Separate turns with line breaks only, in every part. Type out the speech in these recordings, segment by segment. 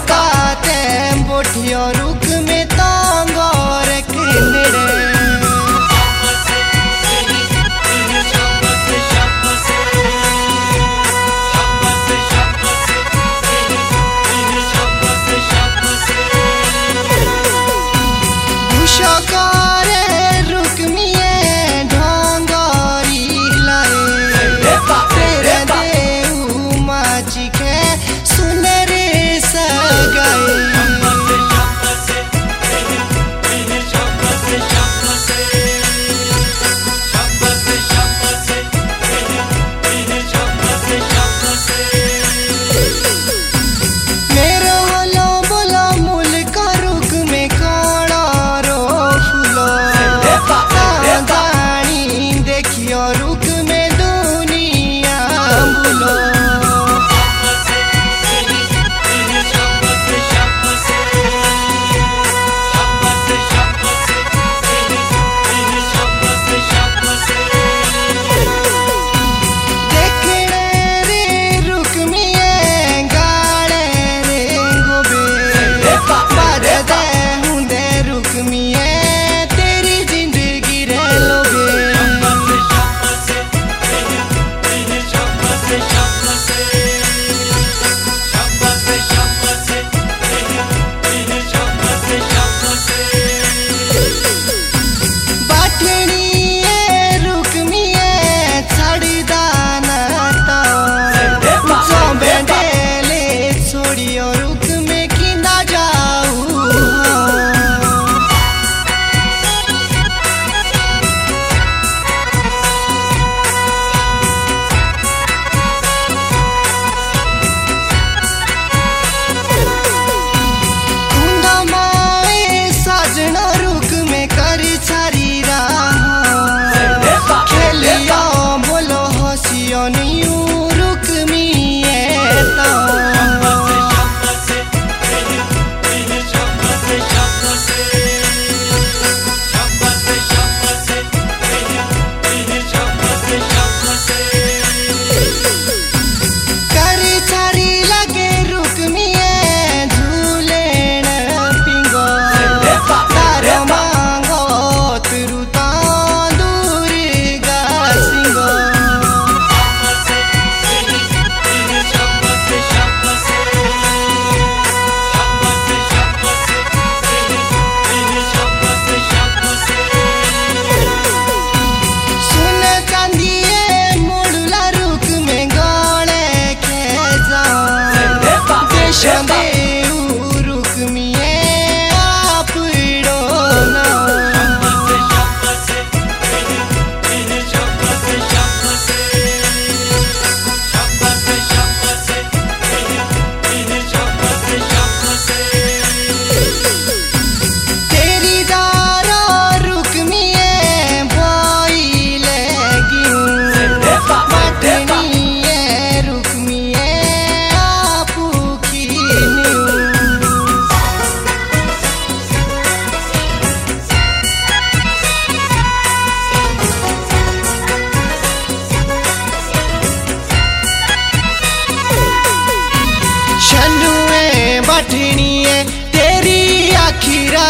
काते बोठियो रुक में तांगोर किनड़े
तेरी आखिरा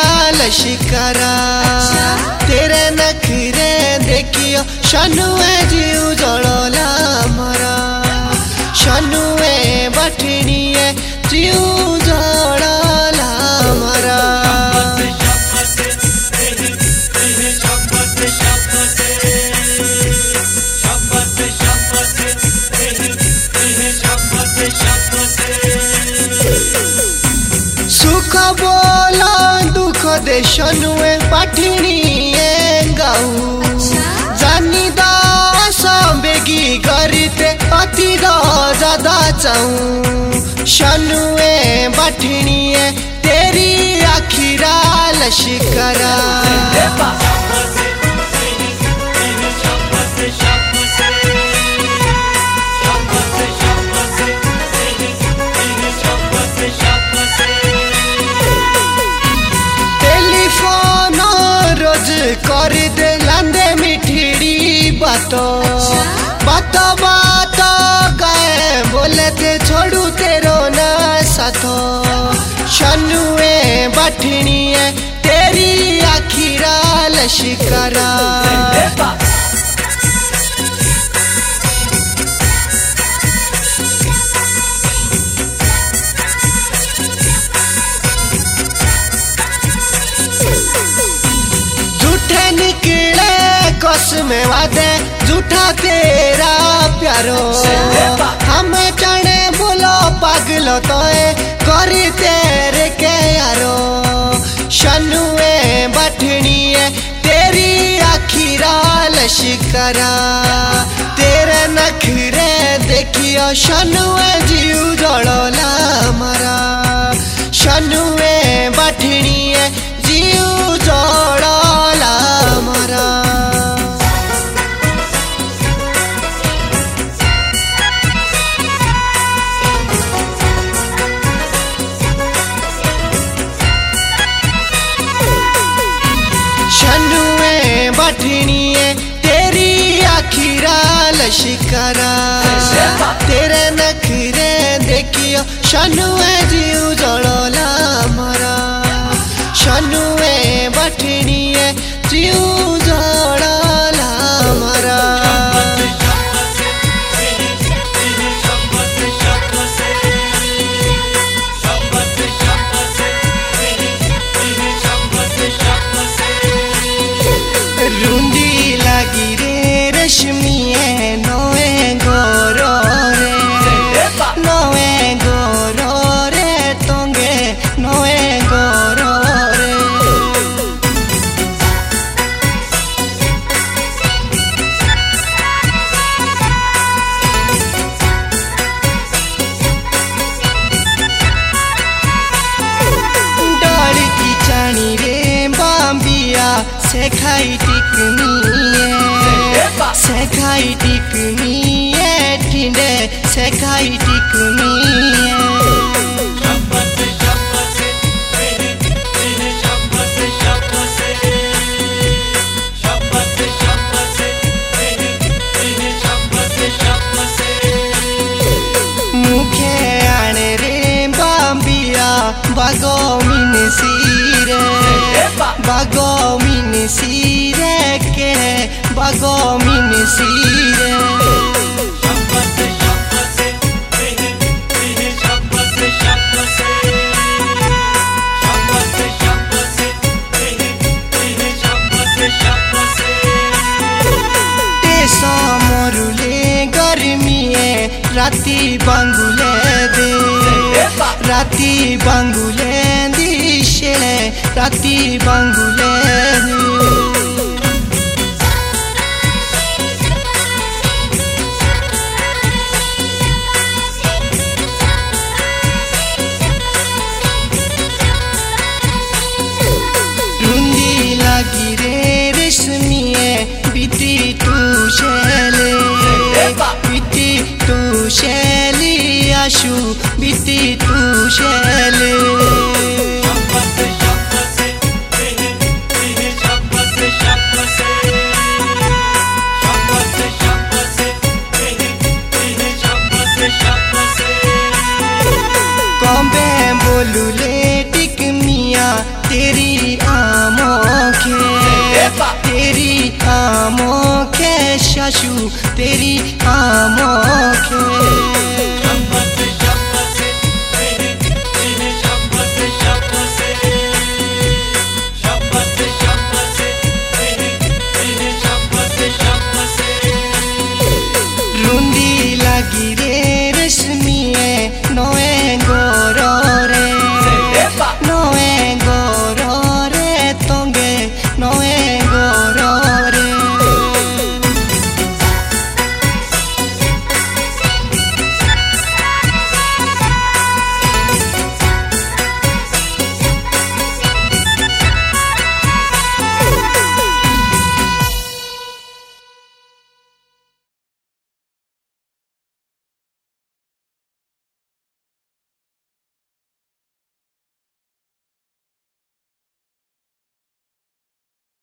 लश्करा तेरे नखरे देखियो शानुए जीव जड़ला मरा शानुए बठनिए जीव जड़ला मरा सुख बोला दुख दे शानुए पाठिणीए गाऊ जानी दास बेगी करते अति ज्यादा चाहूं शानुए बाठिणीए तेरी आखिरा लश्करा कर दे लांदे मिठड़ी बातों बातों बातों गए बोले ते छोड़ू तेरो ना साथो शनुए बठनी है तेरी आखिरा लश्करा। झूठे निकले कसम वादे झूठा तेरा प्यारो। हमें जाने बोलो पागलो तो करी तेरे के यारो। शनुए बठनी है तेरी आखिरा लश्करा। तेरे नखरे देखियो शनुए जीव जड़ोला मारा। शनुए बठनी है जीव जड़ोला मारा। शनुए बठनी है तेरी आखिरा लश्करा। तेरे नखरे देखियो शनुए जीव जड़ोला मारा। शनुए बठनी है जीव जड़ोला मारा। रुंदी लगी रे रेशमिए नोए गोरो रे। नोए गोरो रे तोंगे नोए गोरो रे। डाल की चाणी रे बाम्बिया से खाई टिकनी से खाई टिकनी ठिंडे से खाई टिकनी। मुखे आने रे बाम्बिया बागो मिनसीरे। बागो मिनसीरे के बागो मिनसीरे। तेसो मोरुले गर्मीए राती बांगुले दे। राती बांगुले दिशेले राती बांगुले दे। रुंदी लगी रे रेशमिए बीती तू शेले। बीती तू शेली आशु बीती तू शेले। कॉम्बे बोलूले टिकमिया तेरी आमों के। तेरी आमों के शाशु तेरी आमों के। रुंदी लगी रे